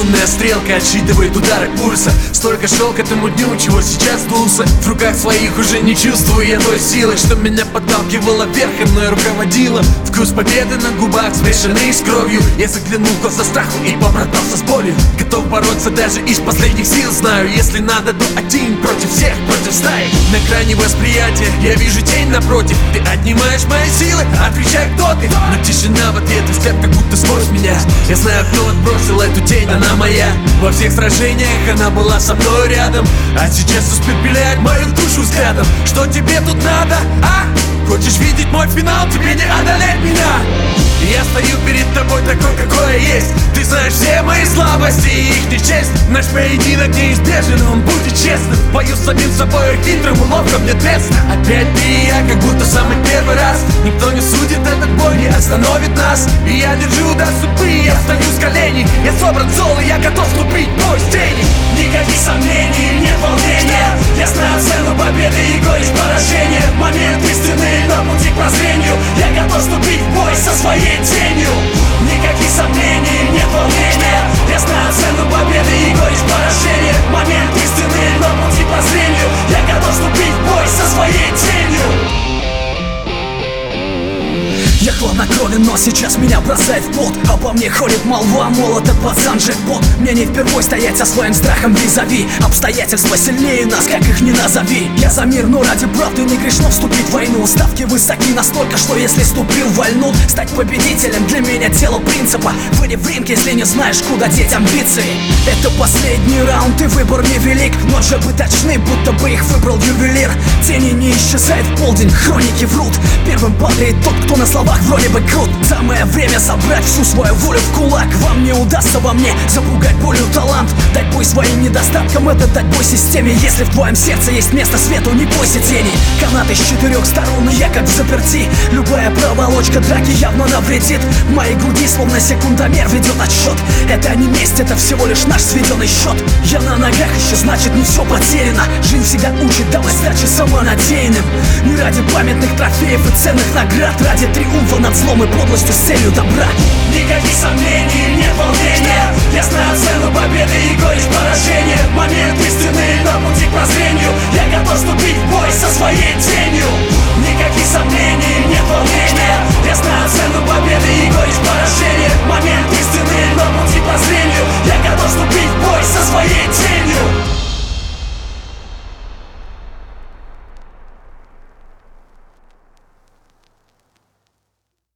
Лунная стрелка отсчитывает удары пульса. Столько шел к этому дню, чего сейчас сдулся. В руках своих уже не чувствую я той силы, что меня подталкивала вверх и мной руководила. Вкус победы на губах, смешанный с кровью. Я заглянул в глаза страху и побратался с болью. Готов бороться даже из последних сил. Знаю, если надо, то один против всех, против стаи. На грани восприятия я вижу тень напротив. Ты отнимаешь мои силы, отвечай, кто ты. Но тишина в ответ, взгляд как будто сквозь меня. Я знаю, кто отбросил эту тень, она моя. Во всех сражениях она была со мной рядом, а сейчас испепеляет мою душу взглядом. Что тебе тут надо, а? Хочешь видеть мой финал, тебе не одолеть меня. Я стою перед тобой такой, какой я есть. Ты знаешь все мои слабости и их нечесть. Наш поединок неизбежен, он будет честным. Бою с самим собой, хитрым уловком мне ответственно. Опять ты и я, как будто самый первый раз. Никто не судит, этот бой не остановит нас. И я держу до судьбы, я встаю с коленей. Я собран зол, и я готов вступить в бой с тени. Никаких сомнений, нет волнения. Я знаю цену победы и горечь поражения. Момент истины на пути к прозрению. Я готов вступить в бой со своей тенью. Никаких сомнений, нет волнения. Я знаю цену победы и горечь поражения. Момент истины на пути к прозрению. Я готов вступить в бой со своей тенью. Я хладнокровен, но сейчас меня бросает в пот. Обо мне ходит молва, мол, это пацан джекпот. Мне не впервой стоять со своим страхом визави. Обстоятельства сильнее нас, как их ни назови. Я за мир, но ради правды не грешно вступить в войну. Ставки высоки настолько, что если ступил в войну, стать победителем для меня дело принципа. Выйди в ринг, если не знаешь, куда деть амбиции. Это последний раунд и выбор невелик. Ножи бы точны, будто бы их выбрал ювелир. Тени не исчезают в полдень, хроники врут. Первым падает тот, кто на словах вроде бы крут. Самое время собрать всю свою волю в кулак. Вам не удастся во мне запугать болью талант. Дать бой своим недостаткам, это дать бой системе. Если в твоем сердце есть место свету, не бойся тени. Канаты с 4 сторон, и я как в заперти. Любая проволочка драки явно навредит. В моей груди словно секундомер ведет отсчет. Это не месть, это всего лишь наш сведенный счет. Я на ногах еще, значит не все потеряно. Жизнь всегда учит давать сдачи самонадеянным. Не ради памятных трофеев и ценных наград, ради триумфа над злом и подлостью с целью добра. Никаких сомнений, нет волнения. Я знаю цену победы и горечь поражения. Момент истины на пути к прозрению. Я готов вступить в бой со своей тенью. Никаких сомнений, нет волнения. Я знаю цену победы и горечь